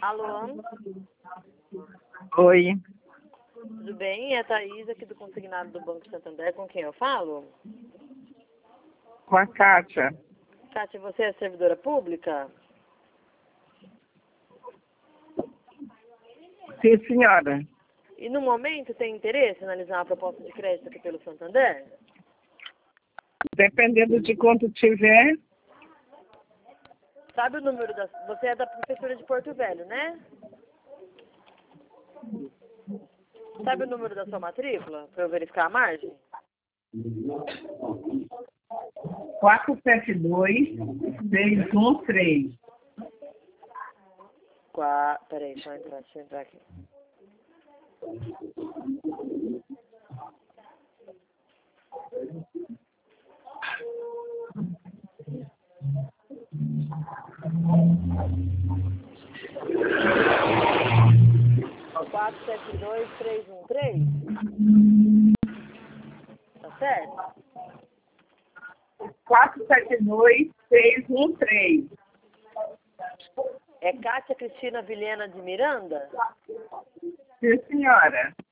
Alô, Oi, tudo bem? É a Thaís aqui do Consignado do Banco Santander, com quem eu falo? com a Kátia. Kátia, você é servidora pública? Sim, senhora. E no momento tem interesse em analisar uma proposta de crédito aqui pelo Santander? Dependendo de quanto tiver, Sabe o número da... Você é da Prefeitura de Porto Velho, né? Sabe o número da sua matrícula, para eu verificar a margem? 472-613. Peraí, deixa eu entrar aqui. Quatro, sete, dois, três, um, três. Tá certo? 472-613. É Kátia Cristina Vilhena de Miranda? Sim, senhora.